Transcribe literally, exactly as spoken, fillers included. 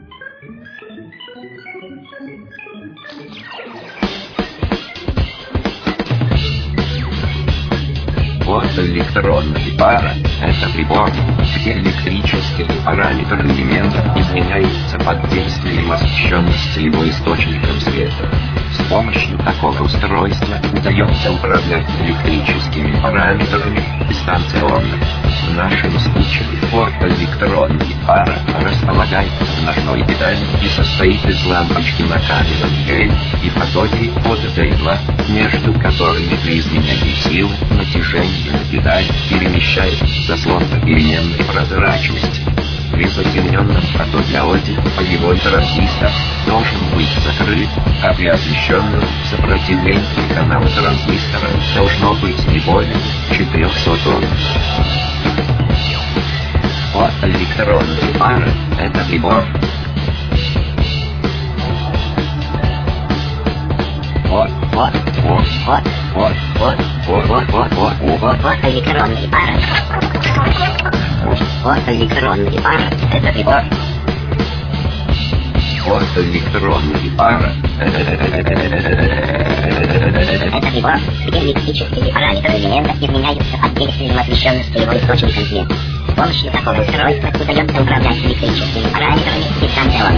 Вот электронная пара — это прибор, где электрические параметры элемента изменяются под действием освещенности его источником света. С помощью такого устройства удается управлять электрическими параметрами дистанционно. В нашем случае фотоэлектронная пара располагается в ножной детали и состоит из лампочки на каменном геле и катоде от дейла, между которыми при изменении силы натяжение на деталь перемещает заслон переменной прозрачности. При затемненном фотодиоде полевой транзистор должен быть закрыт, а при освещенном сопротивлении канала транзистора должно быть не более четырехсот Ом. Фотоэлектронная пара — это прибор. Вот, вот, вот, вот, вот, вот, вот, вот, вот, вот, вот, вот, электронная пара. Вот электронная пара — это прибор. Вот электронная пара — это прибор, где электрические параметры элемента изменяются под действием освещенности его источником света. С помощью такого устройства удается управлять электрическими параметрами дистанционно.